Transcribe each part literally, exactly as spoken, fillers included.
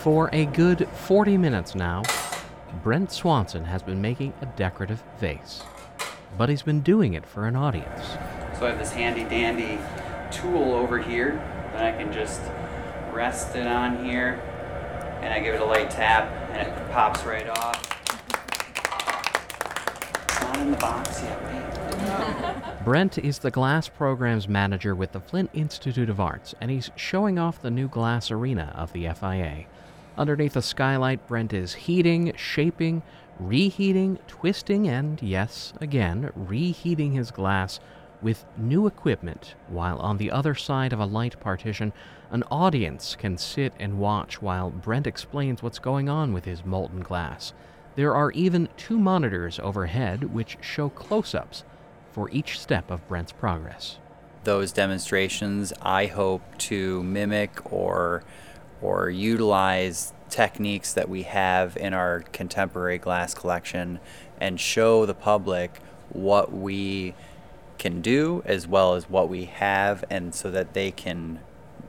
For a good forty minutes now, Brent Swanson has been making a decorative vase. But he's been doing it for an audience. So I have this handy dandy tool over here that I can just rest it on here, and I give it a light tap and it pops right off. It's not in the box yet, wait. Brent is the glass programs manager with the Flint Institute of Arts, and he's showing off the new glass arena of the F I A. Underneath a skylight, Brent is heating, shaping, reheating, twisting, and, yes, again, reheating his glass with new equipment, while on the other side of a light partition, an audience can sit and watch while Brent explains what's going on with his molten glass. There are even two monitors overhead which show close-ups for each step of Brent's progress. Those demonstrations, I hope to mimic or or utilize techniques that we have in our contemporary glass collection and show the public what we can do as well as what we have, and so that they can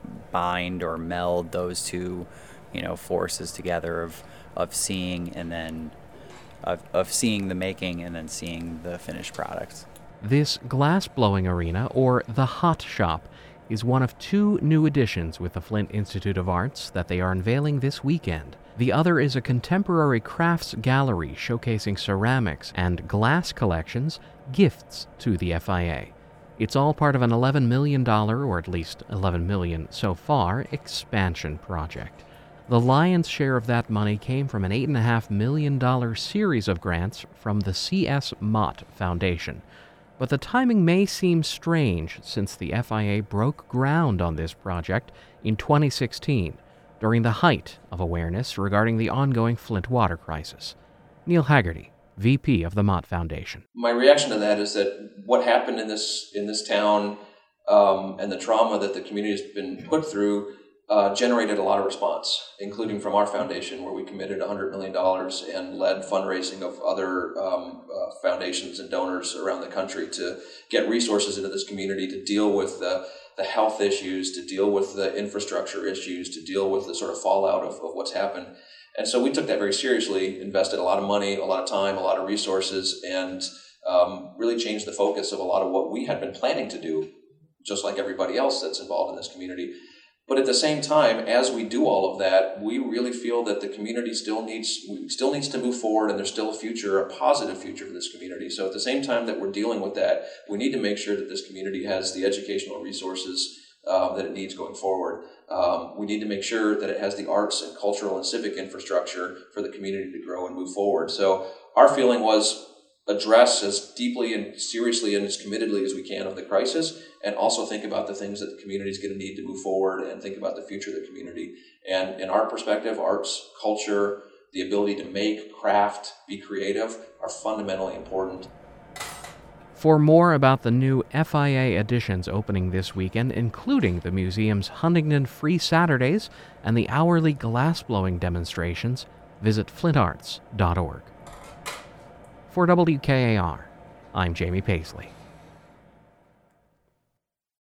bind or meld those two, you know, forces together of of seeing and then of, of seeing the making and then seeing the finished products. This glass-blowing arena, or the Hot Shop, is one of two new additions with the Flint Institute of Arts that they are unveiling this weekend. The other is a contemporary crafts gallery showcasing ceramics and glass collections, gifts to the F I A. It's all part of an eleven million dollars, or at least eleven million dollars so far, expansion project. The lion's share of that money came from an eight point five million dollars series of grants from the C S Mott Foundation. But the timing may seem strange since the F I A broke ground on this project in twenty sixteen, during the height of awareness regarding the ongoing Flint water crisis. Neil Haggerty, V P of the Mott Foundation. My reaction to that is that what happened in this in this town um, and the trauma that the community has been put through uh, generated a lot of response, including from our foundation, where we committed one hundred million dollars and led fundraising of other um, uh, foundations and donors around the country to get resources into this community to deal with the, the health issues, to deal with the infrastructure issues, to deal with the sort of fallout of, of what's happened. And so we took that very seriously, invested a lot of money, a lot of time, a lot of resources, and um, really changed the focus of a lot of what we had been planning to do, just like everybody else that's involved in this community. But at the same time, as we do all of that, we really feel that the community still needs still needs to move forward, and there's still a future, a positive future for this community. So at the same time that we're dealing with that, we need to make sure that this community has the educational resources uh, that it needs going forward. Um, we need to make sure that it has the arts and cultural and civic infrastructure for the community to grow and move forward. So our feeling was address as deeply and seriously and as committedly as we can of the crisis, and also think about the things that the community is going to need to move forward and think about the future of the community. And in our perspective, arts, culture, the ability to make, craft, be creative are fundamentally important. For more about the new F I A additions opening this weekend, including the museum's Huntington Free Saturdays and the hourly glass-blowing demonstrations, visit flint arts dot org. For W K A R, I'm Jamie Paisley.